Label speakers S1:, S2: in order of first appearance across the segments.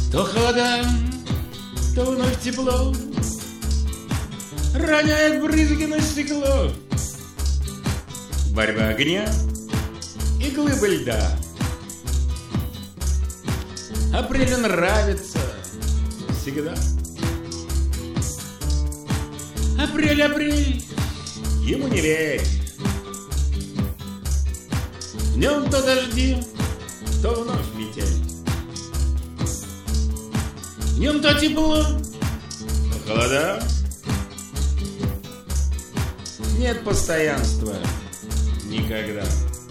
S1: То холода, то вновь тепло роняет брызги на стекло. Борьба огня и глыбы льда. Апрелю нравится всегда. Апрель, апрель, ему не верь. В нем то дожди, то вновь метель. В нем то тепло, то холода. Нет постоянства никогда.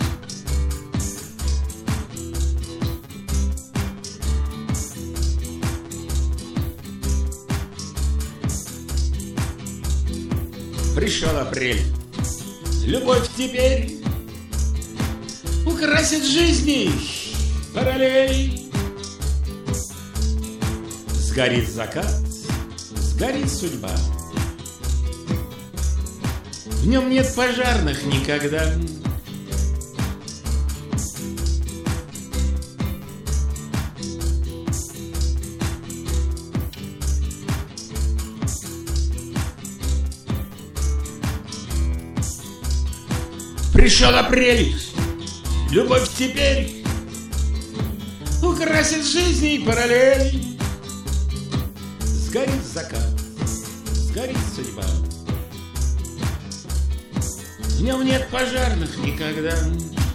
S1: Пришел апрель, любовь теперь украсит жизни параллель. Сгорит закат, сгорит судьба. В нем нет пожарных никогда. Пришел апрель, любовь теперь украсит жизни параллель. Сгорит закат, сгорит судьба. В нем нет пожарных никогда.